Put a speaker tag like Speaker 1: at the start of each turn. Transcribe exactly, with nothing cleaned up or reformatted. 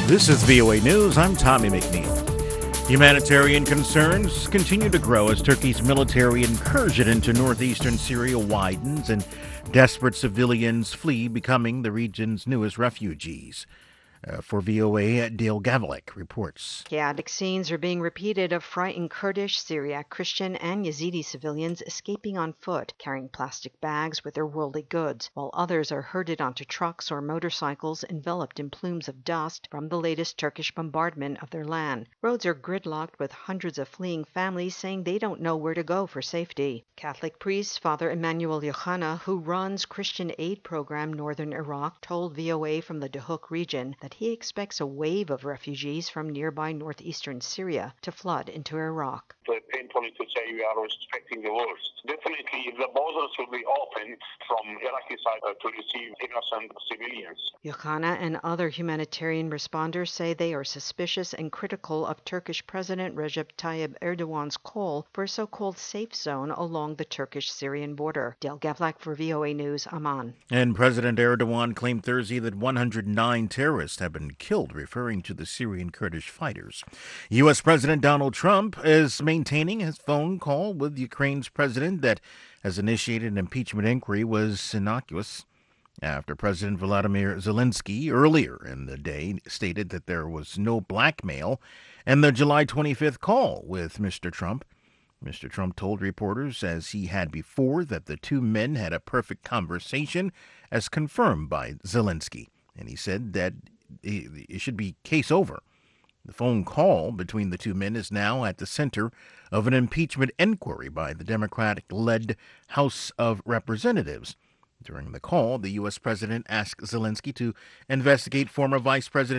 Speaker 1: This is V O A News. I'm Tommy McNeil. Humanitarian concerns continue to grow as Turkey's military incursion into northeastern Syria widens and desperate civilians flee, becoming the region's newest refugees. Uh, for V O A, Dale Gavlik reports.
Speaker 2: Chaotic scenes are being repeated of frightened Kurdish, Syriac Christian, and Yazidi civilians escaping on foot, carrying plastic bags with their worldly goods, while others are herded onto trucks or motorcycles enveloped in plumes of dust from the latest Turkish bombardment of their land. Roads are gridlocked with hundreds of fleeing families saying they don't know where to go for safety. Catholic priest Father Emmanuel Yohanna, who runs Christian aid program Northern Iraq, told V O A from the Duhok region that he expects a wave of refugees from nearby northeastern Syria to flood into Iraq.
Speaker 3: It's painful to say we are expecting the worst. Definitely, the borders will be opened from Iraqi side uh, to receive innocent civilians.
Speaker 2: Yohanna and other humanitarian responders say they are suspicious and critical of Turkish President Recep Tayyip Erdogan's call for a so-called safe zone along the Turkish-Syrian border. Dale Gavlak for V O A News, Amman.
Speaker 1: And President Erdogan claimed Thursday that one hundred nine terrorists have been killed, referring to the Syrian Kurdish fighters. U S. President Donald Trump is maintaining his phone call with Ukraine's president that has initiated an impeachment inquiry was innocuous after President Volodymyr Zelensky earlier in the day stated that there was no blackmail in the July twenty-fifth call with Mister Trump. Mister Trump told reporters, as he had before, that the two men had a perfect conversation, as confirmed by Zelensky. And he said that it should be case over. The phone call between the two men is now at the center of an impeachment inquiry by the Democratic-led House of Representatives. During the call, the U S president asked Zelensky to investigate former Vice President